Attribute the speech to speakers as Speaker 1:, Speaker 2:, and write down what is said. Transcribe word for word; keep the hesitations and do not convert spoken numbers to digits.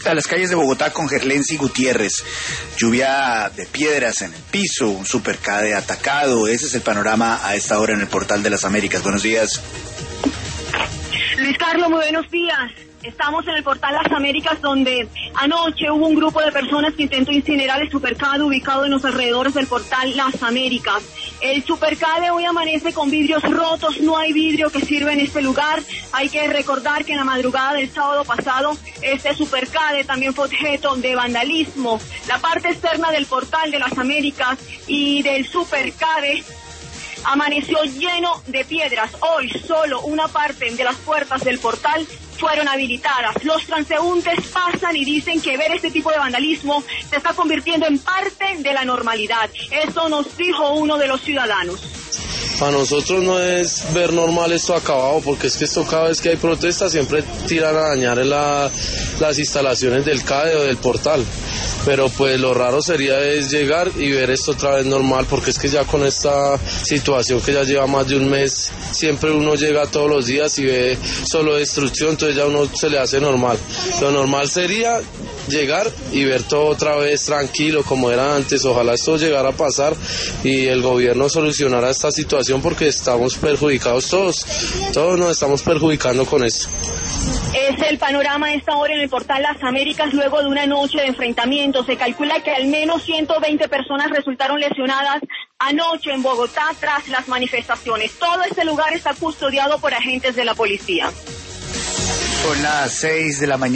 Speaker 1: A las calles de Bogotá con Gerlensi Gutiérrez. Lluvia de piedras en el piso, un supercade atacado. Ese es el panorama a esta hora en el Portal de las Américas. Buenos días.
Speaker 2: Luis Carlos, muy buenos días. Estamos en el Portal Las Américas, donde anoche hubo un grupo de personas que intentó incinerar el supercade ubicado en los alrededores del Portal Las Américas. El supercade hoy amanece con vidrios rotos, no hay vidrio que sirva en este lugar. Hay que recordar que en la madrugada del sábado pasado, este supercade también fue objeto de vandalismo. La parte externa del Portal de Las Américas y del supercade amaneció lleno de piedras. Hoy solo una parte de las puertas del portal fueron habilitadas. Los transeúntes pasan y dicen que ver este tipo de vandalismo se está convirtiendo en parte de la normalidad. Esto nos dijo uno de los ciudadanos.
Speaker 3: Para nosotros no es ver normal esto acabado, porque es que esto cada vez que hay protestas siempre tiran a dañar la, las instalaciones del CADE o del portal. Pero pues lo raro sería es llegar y ver esto otra vez normal, porque es que ya con esta situación que ya lleva más de un mes, siempre uno llega todos los días y ve solo destrucción, entonces ya uno se le hace normal. Lo normal sería llegar y ver todo otra vez tranquilo como era antes. Ojalá esto llegara a pasar y el gobierno solucionara esta situación, porque estamos perjudicados todos, todos nos estamos perjudicando con esto.
Speaker 2: Es el panorama a esta hora en el Portal Las Américas luego de una noche de enfrentamiento. Se calcula que al menos ciento veinte personas resultaron lesionadas anoche en Bogotá tras las manifestaciones. Todo este lugar está custodiado por agentes de la policía.
Speaker 1: Son las seis de la mañana.